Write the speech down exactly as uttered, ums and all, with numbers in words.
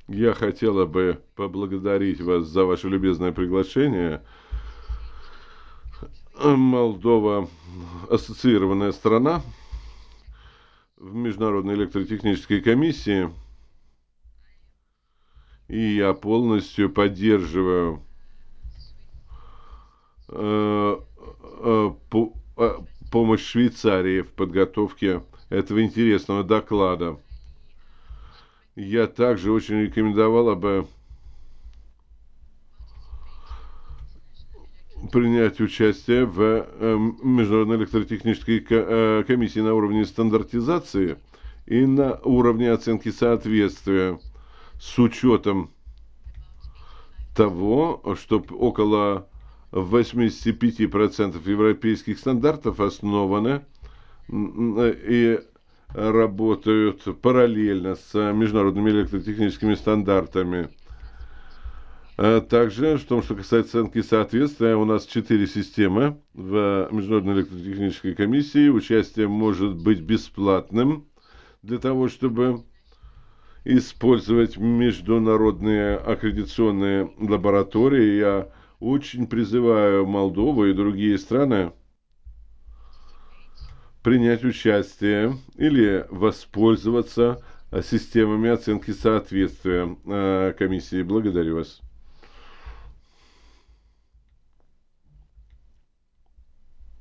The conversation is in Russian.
Я хотела бы поблагодарить вас за ваше любезное приглашение. Молдова — ассоциированная страна в Международной электротехнической комиссии, и я полностью поддерживаю э, э, по- э, помощь Швейцарии в подготовке этого интересного доклада. Я также очень рекомендовала бы принять участие в э, Международной электротехнической ко- э, комиссии на уровне стандартизации и на уровне оценки соответствия, с учетом того, что около восемьдесят пять процентов европейских стандартов основаны м, м, и работают параллельно с международными электротехническими стандартами. А также, в том, что касается оценки соответствия, у нас четыре системы в Международной электротехнической комиссии. Участие может быть бесплатным для того, чтобы использовать международные аккредитационные лаборатории. Я очень призываю Молдову и другие страны принять участие или воспользоваться системами оценки соответствия э, комиссии. Благодарю вас.